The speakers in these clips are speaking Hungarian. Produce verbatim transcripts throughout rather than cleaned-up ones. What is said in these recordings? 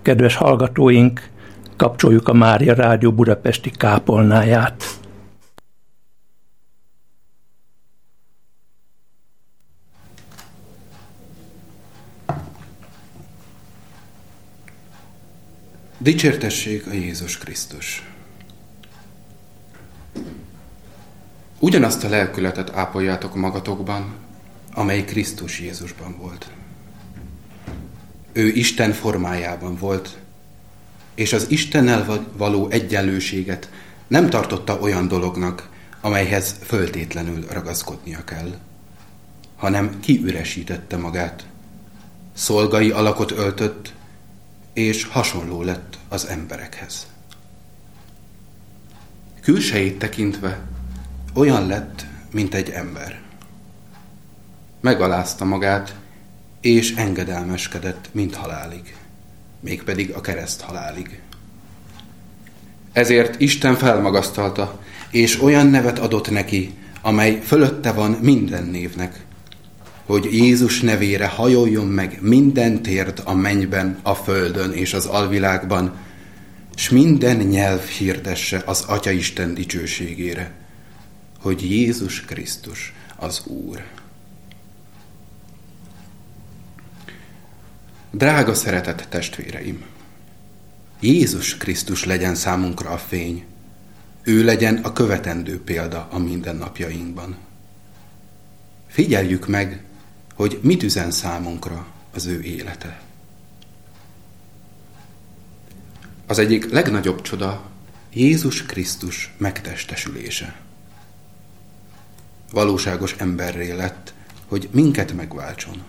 kedves hallgatóink, kapcsoljuk a Mária Rádió budapesti kápolnáját. Dicsértessék a Jézus Krisztus! Ugyanazt a lelkületet ápoljátok magatokban, amely Krisztus Jézusban volt. Ő Isten formájában volt, és az Istennel való egyenlőséget nem tartotta olyan dolognak, amelyhez föltétlenül ragaszkodnia kell, hanem kiüresítette magát, szolgai alakot öltött, és hasonló lett az emberekhez. Külsejét tekintve olyan lett, mint egy ember. Megalázta magát, és engedelmeskedett, mint halálig, mégpedig a kereszt halálig. Ezért Isten felmagasztalta, és olyan nevet adott neki, amely fölötte van minden névnek, hogy Jézus nevére hajoljon meg minden térd a mennyben, a földön és az alvilágban, s minden nyelv hirdesse az Atyaisten dicsőségére, hogy Jézus Krisztus az Úr. Drága szeretett testvéreim! Jézus Krisztus legyen számunkra a fény, ő legyen a követendő példa a mindennapjainkban. Figyeljük meg, hogy mit üzen számunkra az ő élete. Az egyik legnagyobb csoda Jézus Krisztus megtestesülése. Valóságos emberré lett, hogy minket megváltson.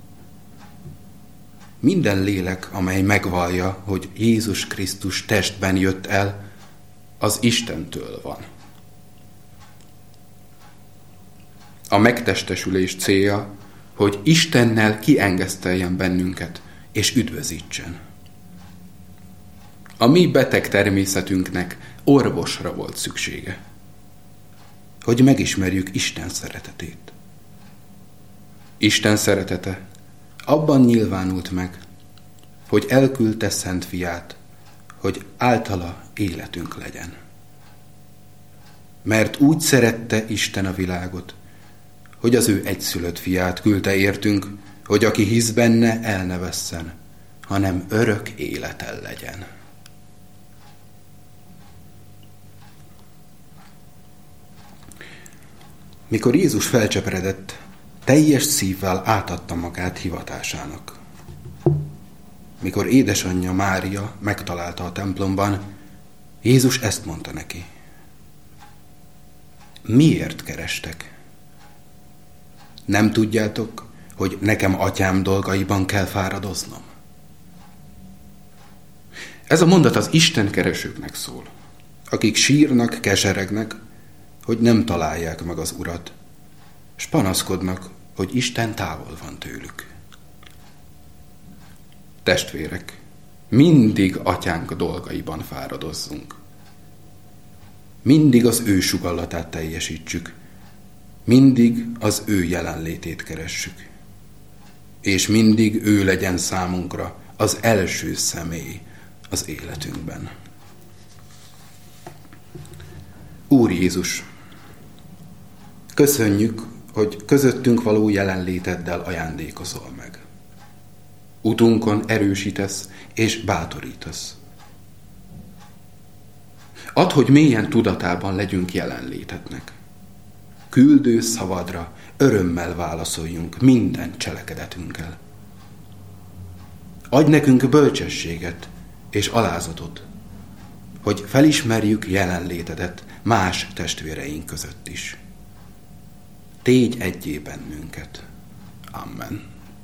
Minden lélek, amely megvallja, hogy Jézus Krisztus testben jött el, az Istentől van. A megtestesülés célja, hogy Istennel kiengeszteljen bennünket, és üdvözítsen. A mi beteg természetünknek orvosra volt szüksége, hogy megismerjük Isten szeretetét. Isten szeretete abban nyilvánult meg, hogy elküldte Szent Fiát, hogy általa életünk legyen. Mert úgy szerette Isten a világot, hogy az ő egyszülött Fiát küldte értünk, hogy aki hisz benne, el ne vesszen, hanem örök életen legyen. Mikor Jézus felcseperedett, teljes szívvel átadta magát hivatásának. Mikor édesanyja Mária megtalálta a templomban, Jézus ezt mondta neki: miért kerestek? Nem tudjátok, hogy nekem atyám dolgaiban kell fáradoznom? Ez a mondat az Isten keresőknek szól, akik sírnak, keseregnek, hogy nem találják meg az Urat, s panaszkodnak, hogy Isten távol van tőlük. Testvérek, mindig atyánk dolgaiban fáradozzunk. Mindig az ő sugallatát teljesítsük, mindig az ő jelenlétét keressük, és mindig ő legyen számunkra az első személy az életünkben. Úr Jézus, köszönjük, hogy közöttünk való jelenléteddel ajándékozol meg. Utunkon erősítesz és bátorítasz. Add, hogy mélyen tudatában legyünk jelenlétednek. Küldő szavadra örömmel válaszoljunk minden cselekedetünkkel. Adj nekünk bölcsességet és alázatot, hogy felismerjük jelenlétedet más testvéreink között is. Tégy egyé bennünket. Amen.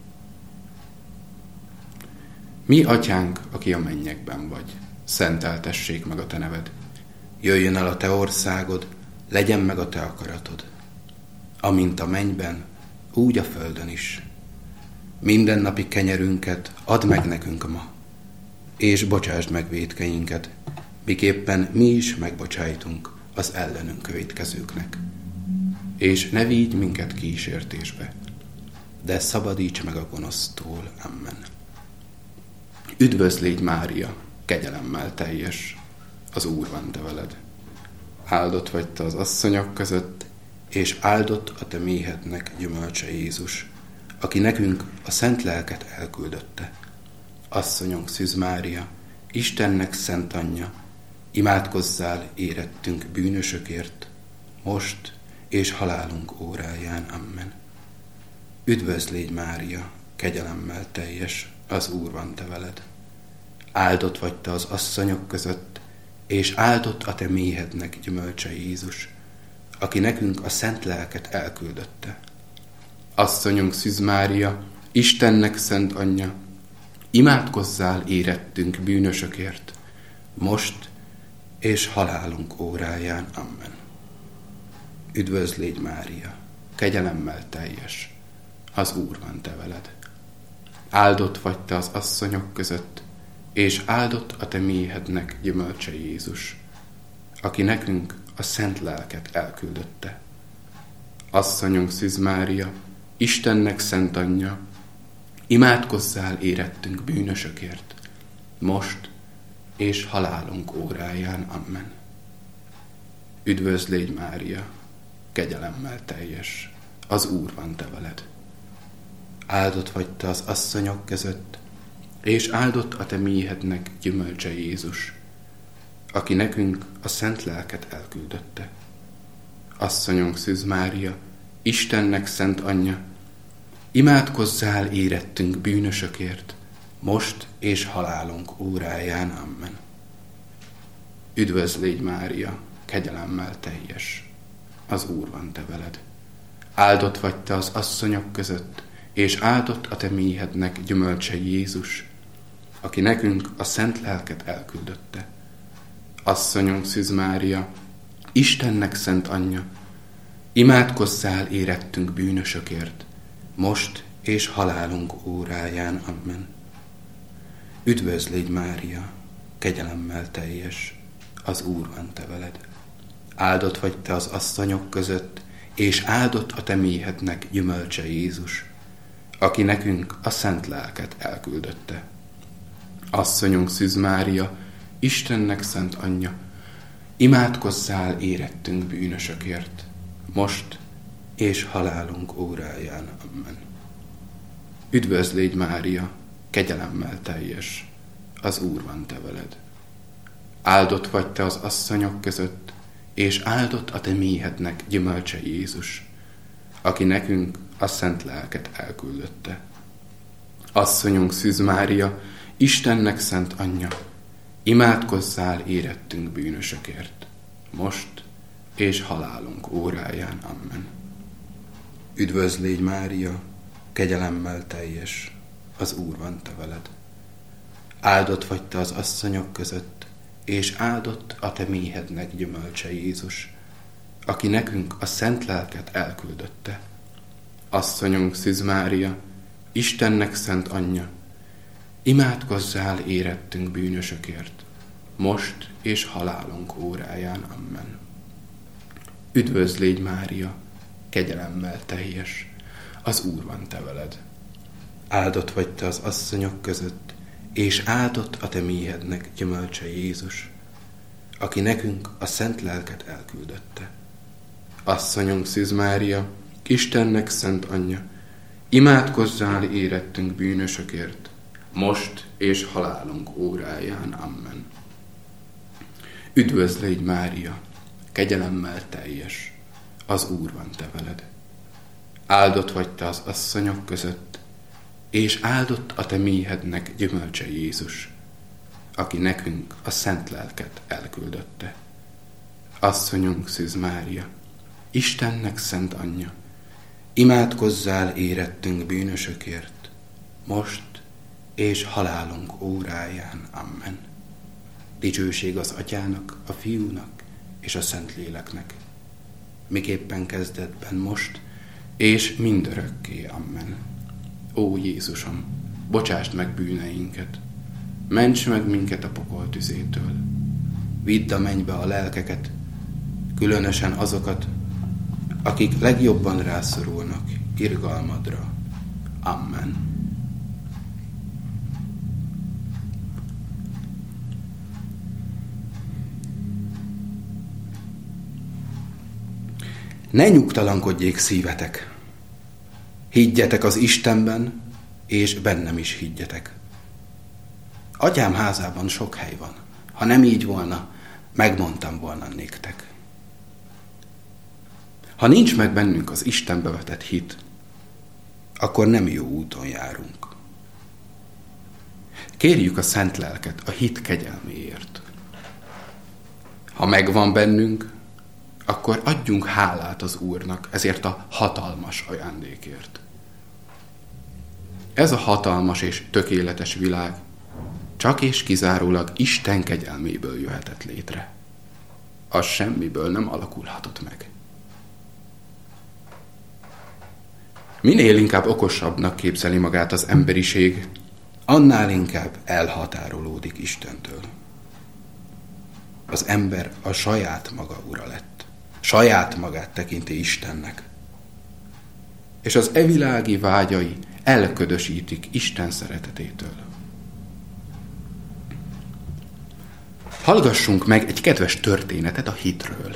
Mi atyánk, aki a mennyekben vagy, szenteltessék meg a te neved. Jöjjön el a te országod, legyen meg a te akaratod. Amint a mennyben, úgy a földön is. Mindennapi kenyerünket add meg nekünk ma, és bocsásd meg vétkeinket, miképpen mi is megbocsájtunk az ellenünk vétkezőknek. És ne vigy minket kísértésbe, de szabadíts meg a gonosztól. Amen. Üdvözl légy, Mária, kegyelemmel teljes, az Úr van te veled. Áldott vagy te az asszonyok között, és áldott a te méhednek gyümölcse Jézus, aki nekünk a szent lelket elküldötte. Asszonyunk Szűz Mária, Istennek szent anyja, imádkozzál érettünk bűnösökért, most és halálunk óráján. Amen. Üdvözl légy, Mária, kegyelemmel teljes, az Úr van te veled. Áldott vagy te az asszonyok között, és áldott a te méhednek gyümölcse Jézus, aki nekünk a szent lelket elküldötte. Asszonyunk Szűz Mária, Istennek szent anyja, imádkozzál érettünk bűnösökért, most és halálunk óráján. Amen. Üdvözl légy, Mária, kegyelemmel teljes, az Úr van te veled. Áldott vagy te az asszonyok között, és áldott a te méhednek gyümölcse Jézus, aki nekünk a szent lelket elküldötte. Asszonyunk Szűz Mária, Istennek szent anyja, imádkozzál érettünk bűnösökért, most és halálunk óráján. Amen. Üdvözl légy, Mária, kegyelemmel teljes, az Úr van te veled. Áldott vagy te az asszonyok között, és áldott a te méhednek gyümölcse Jézus, aki nekünk a szent lelket elküldötte. Asszonyunk Szűz Mária, Istennek szent anyja, imádkozzál érettünk bűnösökért, most és halálunk óráján. Amen. Üdvözl légy, Mária, kegyelemmel teljes, az Úr van te veled. Áldott vagy te az asszonyok között, és áldott a te méhednek gyümölcse Jézus, aki nekünk a szent lelket elküldötte. Asszonyunk Szűz Mária, Istennek szent anyja, imádkozzál érettünk bűnösökért, most és halálunk óráján. Amen. Üdvözl légy, Mária, kegyelemmel teljes, az Úr van te veled. Áldott vagy te az asszonyok között, és áldott a te méhednek gyümölcse Jézus, aki nekünk a szent lelket elküldötte. Asszonyunk Szűz Mária, Istennek szent anyja, imádkozzál érettünk bűnösökért, most és halálunk óráján. Amen. Üdvözl légy, Mária, kegyelemmel teljes, az Úr van te veled. Áldott vagy te az asszonyok között, és áldott a te méhednek gyümölcse Jézus, aki nekünk a szent lelket elküldötte. Asszonyunk Szűz Mária, Istennek szent anyja, imádkozzál érettünk bűnösökért, most és halálunk óráján. Amen. Üdvözl légy, Mária, kegyelemmel teljes, az Úr van te veled. Áldott vagy te az asszonyok között, és áldott a te méhednek gyümölcse Jézus, aki nekünk a szent lelket elküldötte. Asszonyunk Szűz Mária, Istennek szent anyja, imádkozzál érettünk bűnösökért, most és halálunk óráján. Amen. Üdvözl légy, Mária, kegyelemmel teljes, az Úr van te veled. Áldott vagy te az asszonyok között, és áldott a te méhednek gyümölcse Jézus, aki nekünk a szent lelket elküldötte. Asszonyunk Szűz Mária, Istennek szent anyja, imádkozzál érettünk bűnösökért, most és halálunk óráján. Amen. Üdvözl légy, Mária, kegyelemmel teljes, az Úr van te veled. Áldott vagy te az asszonyok között, és áldott a te méhednek gyümölcse Jézus, aki nekünk a szent lelket elküldötte. Asszonyunk Szűz Mária, Istennek szent anyja, imádkozzál érettünk bűnösökért, most és halálunk óráján. Amen. Dicsőség az Atyának, a Fiúnak és a Szentléleknek, miképpen kezdetben most, és mindörökké. Amen. Ó Jézusom, bocsásd meg bűneinket, ments meg minket a pokol tüzétől, vidd a mennybe a lelkeket, különösen azokat, akik legjobban rászorulnak irgalmadra. Amen. Ne nyugtalankodjék szívetek. Higgyetek az Istenben, és bennem is higgyetek. Atyám házában sok hely van. Ha nem így volna, megmondtam volna néktek. Ha nincs meg bennünk az Istenbe vetett hit, akkor nem jó úton járunk. Kérjük a Szent Lelket a hit kegyelméért. Ha megvan bennünk, akkor adjunk hálát az Úrnak ezért a hatalmas ajándékért. Ez a hatalmas és tökéletes világ csak és kizárólag Isten kegyelméből jöhetett létre. Az semmiből nem alakulhatott meg. Minél inkább okosabbnak képzeli magát az emberiség, annál inkább elhatárolódik Istentől. Az ember a saját maga ura lett. Saját magát tekinti Istennek. És az evilági vágyai elködösítik Isten szeretetétől. Hallgassunk meg egy kedves történetet a hitről.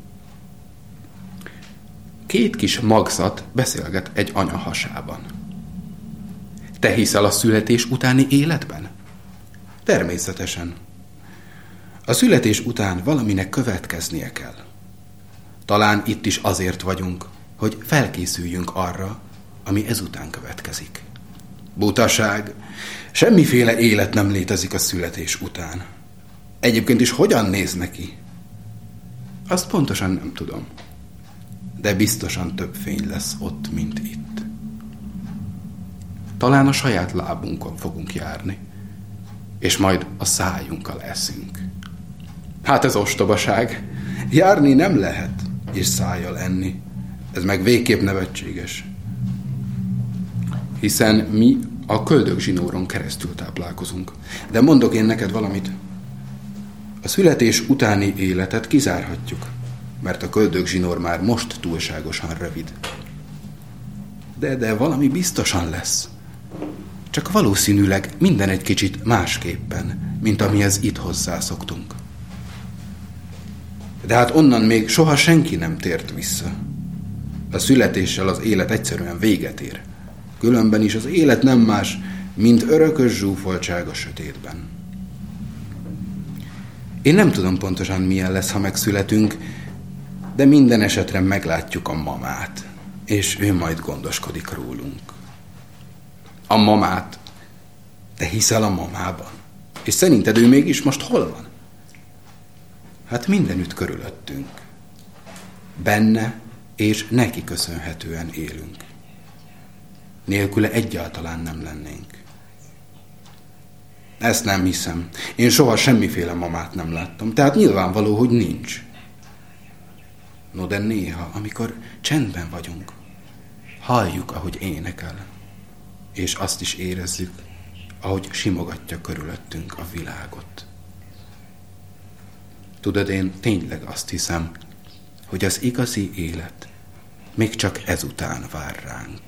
Két kis magzat beszélget egy anya hasában. Te hiszel a születés utáni életben? Természetesen. A születés után valaminek következnie kell. Talán itt is azért vagyunk, hogy felkészüljünk arra, ami ezután következik. Butaság! Semmiféle élet nem létezik a születés után. Egyébként is hogyan néz neki? Azt pontosan nem tudom. De biztosan több fény lesz ott, mint itt. Talán a saját lábunkon fogunk járni, és majd a szájunkkal eszünk. Hát ez ostobaság. Járni nem lehet, és szájjal enni. Ez meg végképp nevetséges. Hiszen mi a köldögzsinóron keresztül táplálkozunk. De mondok én neked valamit. A születés utáni életet kizárhatjuk, mert a köldögzsinór már most túlságosan rövid. De, de valami biztosan lesz. Csak valószínűleg minden egy kicsit másképpen, mint amihez itt hozzászoktunk. De hát onnan még soha senki nem tért vissza. A születéssel az élet egyszerűen véget ér. Különben is az élet nem más, mint örökös zsúfoltság a sötétben. Én nem tudom pontosan milyen lesz, ha megszületünk, de minden esetre meglátjuk a mamát, és ő majd gondoskodik rólunk. A mamát? Te hiszel a mamában? És szerinted ő mégis most hol van? Hát mindenütt körülöttünk. Benne és neki köszönhetően élünk. Nélküle egyáltalán nem lennénk. Ezt nem hiszem. Én soha semmiféle mamát nem láttam, tehát nyilvánvaló, hogy nincs. No, de néha, amikor csendben vagyunk, halljuk, ahogy énekel, és azt is érezzük, ahogy simogatja körülöttünk a világot. Tudod, én tényleg azt hiszem, hogy az igazi élet még csak ezután vár ránk.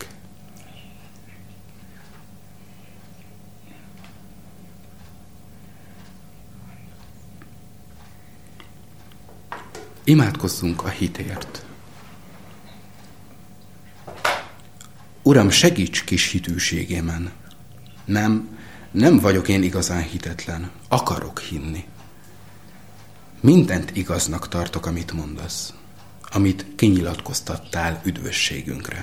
Imádkozzunk a hitért. Uram, segíts kis hitűségémen. Nem, nem vagyok én igazán hitetlen. Akarok hinni. Mindent igaznak tartok, amit mondasz, amit kinyilatkoztattál üdvösségünkre.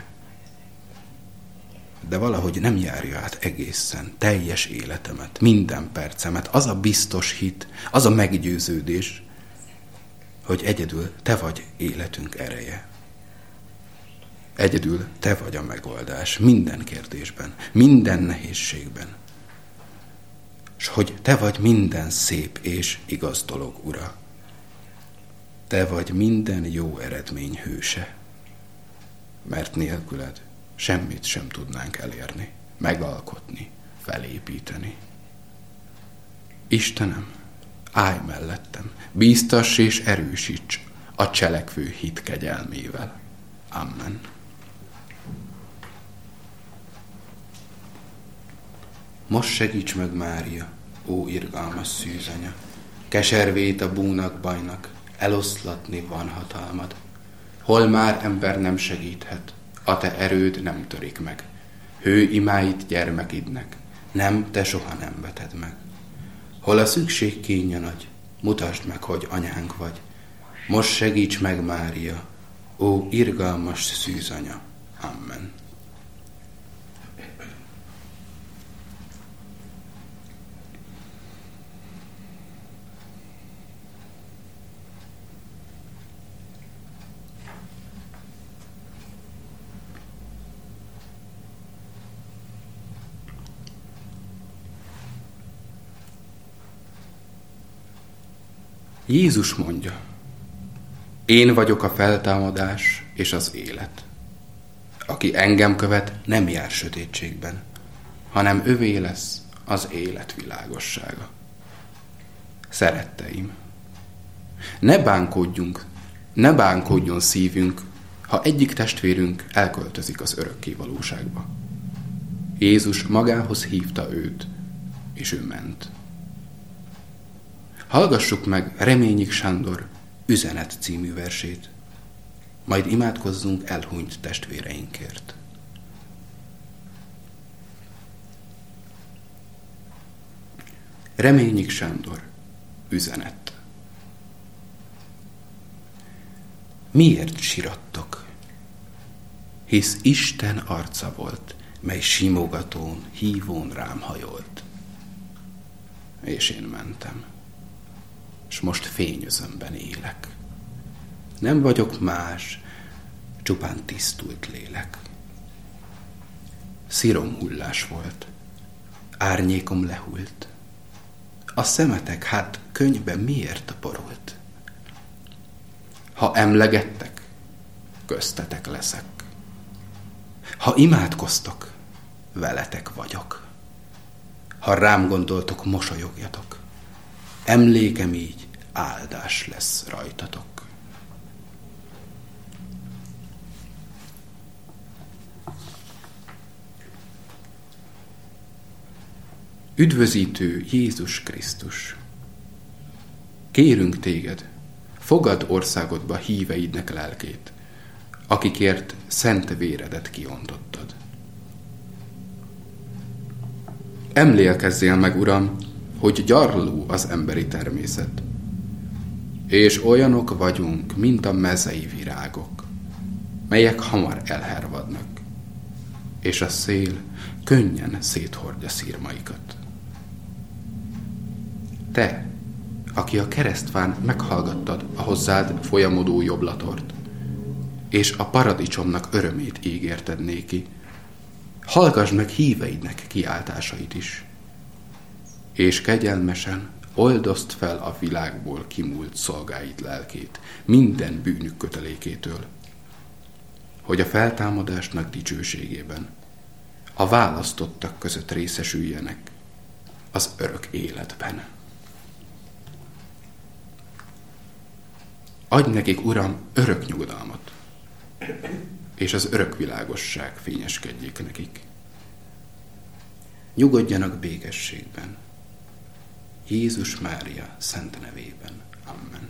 De valahogy nem járja át egészen, teljes életemet, minden percemet, az a biztos hit, az a meggyőződés, hogy egyedül te vagy életünk ereje. Egyedül te vagy a megoldás minden kérdésben, minden nehézségben. És hogy te vagy minden szép és igaz dolog, Ura. Te vagy minden jó eredmény hőse. Mert nélküled semmit sem tudnánk elérni, megalkotni, felépíteni. Istenem, állj mellettem, bíztass és erősíts a cselekvő hit kegyelmével. Amen. Most segíts meg, Mária, ó irgalmas szűzanya, keservét a búnak bajnak, eloszlatni van hatalmad. hol már ember nem segíthet, a te erőd nem törik meg. Hő imáit gyermekidnek, nem, te soha nem veted meg. Hol a szükség kénye nagy, mutasd meg, hogy anyánk vagy. Most segíts meg, Mária, ó, irgalmas szűzanya. Amen. Jézus mondja, én vagyok a feltámadás és az élet. Aki engem követ, nem jár sötétségben, hanem övé lesz az élet világossága. Szeretteim, ne bánkodjunk, ne bánkodjon szívünk, ha egyik testvérünk elköltözik az örökké valóságba. Jézus magához hívta őt, és ő ment. Hallgassuk meg Reményik Sándor Üzenet című versét, majd imádkozzunk elhunyt testvéreinkért. Reményik Sándor Üzenet. Miért sirattok? Hisz Isten arca volt, mely simogatón, hívón rám hajolt. És én mentem. És most fényözömben élek. Nem vagyok más, csupán tisztult lélek. Szírom hullás volt, árnyékom lehult. A szemetek hát könnybe miért borult? Ha emlegettek, köztetek leszek. Ha imádkoztok, veletek vagyok. Ha rám gondoltok, mosolyogjatok. Emlékem így áldás lesz rajtatok. Üdvözítő Jézus Krisztus! Kérünk téged, fogadd országodba híveidnek lelkét, akikért szent véredet kiontottad. Emlékezzél meg, Uram, hogy gyarló az emberi természet, és olyanok vagyunk, mint a mezei virágok, melyek hamar elhervadnak, és a szél könnyen széthordja szirmaikat. Te, aki a keresztfán meghallgattad a hozzád folyamodó jobblatort, és a paradicsomnak örömét ígérted néki, hallgass meg híveidnek kiáltásait is, és kegyelmesen oldozd fel a világból kimúlt szolgáid lelkét minden bűnük kötelékétől, hogy a feltámadásnak dicsőségében a választottak között részesüljenek az örök életben. Adj nekik, Uram, örök nyugodalmat, és az örök világosság fényeskedjék nekik. Nyugodjanak békességben, Jézus Mária szent nevében. Amen.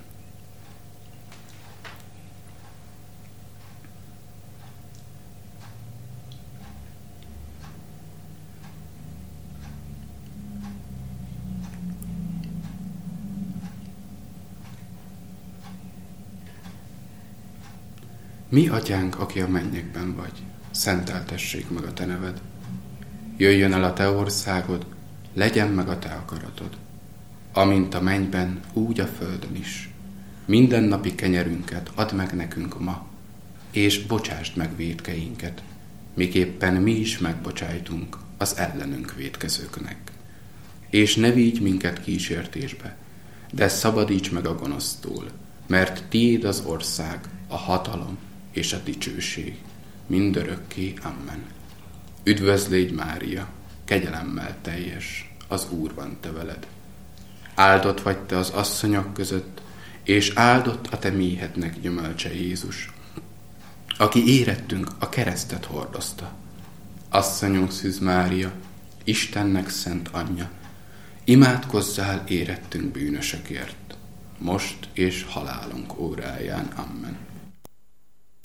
Mi atyánk, aki a mennyekben vagy, szenteltessék meg a te neved. Jöjjön el a te országod, legyen meg a te akaratod, amint a mennyben, úgy a földön is. Mindennapi kenyerünket add meg nekünk ma, és bocsásd meg vétkeinket, miképpen mi is megbocsájtunk az ellenünk vétkezőknek. És ne vigy minket kísértésbe, de szabadíts meg a gonosztól, mert tiéd az ország, a hatalom és a dicsőség, mindörökké. Amen. Üdvözlégy, Mária, kegyelemmel teljes, az Úr van te veled. Áldott vagy te az asszonyok között, és áldott a te méhednek gyümölcse Jézus, aki érettünk a keresztet hordozta. Asszonyunk Szűz Mária, Istennek szent anyja, imádkozzál érettünk bűnösökért, most és halálunk óráján. Amen.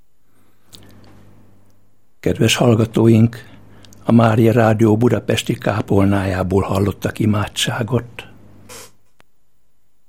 Kedves hallgatóink, a Mária Rádió budapesti kápolnájából hallottak imádságot.